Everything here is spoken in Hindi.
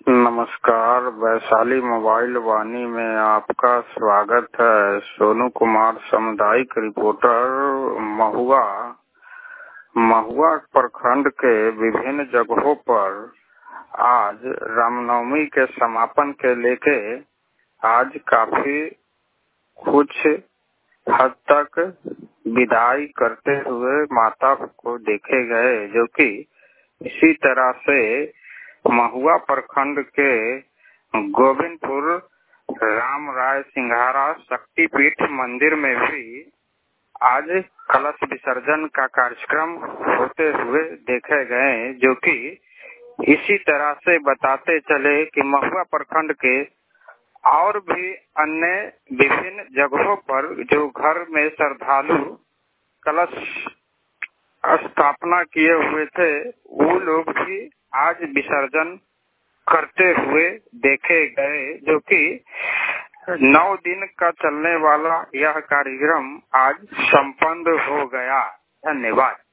नमस्कार, वैशाली मोबाइल वाणी में आपका स्वागत है। सोनू कुमार, सामुदायिक रिपोर्टर, महुआ प्रखंड के विभिन्न जगहों पर आज रामनवमी के समापन के लेके आज काफी कुछ हद तक विदाई करते हुए माता को देखे गए, जो कि इसी तरह से महुआ प्रखंड के गोविंदपुर राम राय सिंघारा शक्तिपीठ मंदिर में भी आज कलश विसर्जन का कार्यक्रम होते हुए देखे गए, जो कि इसी तरह से बताते चले कि महुआ प्रखंड के और भी अन्य विभिन्न जगहों पर जो घर में श्रद्धालु कलश स्थापना किए हुए थे, वो लोग भी आज विसर्जन करते हुए देखे गए, जो कि 9 दिन का चलने वाला यह कार्यक्रम आज संपन्न हो गया। धन्यवाद।